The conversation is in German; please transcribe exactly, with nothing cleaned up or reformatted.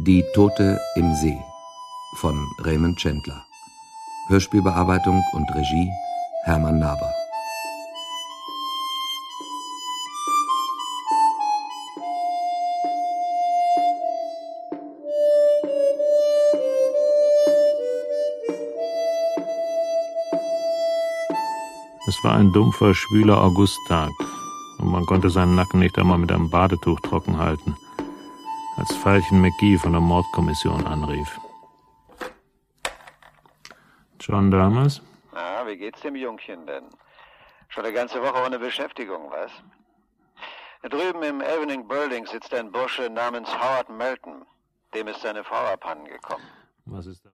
Die Tote im See von Raymond Chandler. Hörspielbearbeitung und Regie Hermann Naber. Es war ein dumpfer, schwüler Augusttag und man konnte seinen Nacken nicht einmal mit einem Badetuch trocken halten, als Veilchen McGee von der Mordkommission anrief. John Damas? Na, wie geht's dem Jungchen denn? Schon eine ganze Woche ohne Beschäftigung, was? Drüben im Evening Building sitzt ein Bursche namens Howard Melton. Dem ist seine Frau abhanden gekommen. Was ist das?